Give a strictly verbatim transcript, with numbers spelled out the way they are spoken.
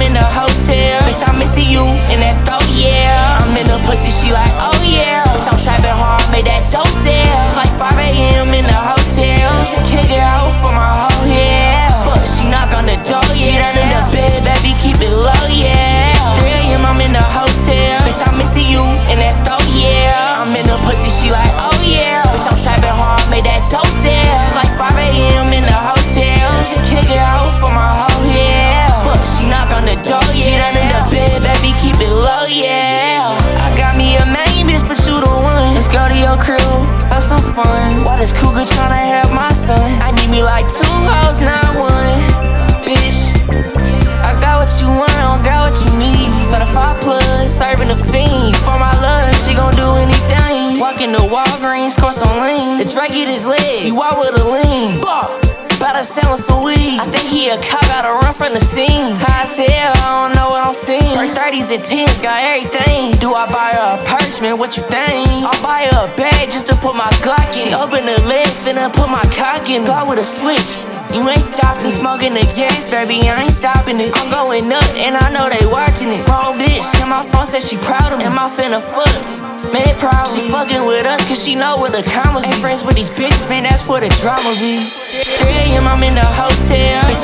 in the hotel. Bitch, I'm missing you in that throat, yeah. I'm in the pussy, she like, oh yeah. Bitch, I'm trapping hard, made that dope sell. It's like five A M in the hotel. Can't get out for my hoe, yeah. But she knock on the door, yeah. Get under the bed, baby, keep it low, yeah. three A M, I'm in the hotel. Bitch, I'm missing you in that throat, yeah. I'm in the pussy, she like, oh yeah. Bitch, I'm trapping hard, made that dope sell. It's like five A M in the hotel. Can't get out for my hoe, yeah. But she knock on the door, yeah. Get under the bed, baby, keep it low, yeah. I got me a main bitch, but you the one. Let's go to your crib, have some fun. While this cougar tryna have my son, I need me like two hoes, not one. Bitch, I got what you want, I don't got what you need. Certified plug, serving the fiends. For my love, she gon' do anything. Walking to Walgreens, course on lean. The Drake get his leg, he walk with a lean. Bout to sell him some weed. I think he a cop, gotta run from the scene. High as hell, I don't know what I'm seeing. First thirties and tens, got everything. Do I buy her a purse, man, what you think? I'll buy her a bag just to put my Glock in. She open the legs, finna put my cock in. Glock with a switch. You ain't stopping smoking the gas, baby, I ain't stopping it. I'm going up, and I know they watching it. Wrong bitch, and my phone said she proud of me. Am I finna fuck? Man, probably. She fucking with us, cause she know where the commas be. Ain't friends with these bitches, man, that's where the drama be. three A M, I'm in the hotel. Bitch,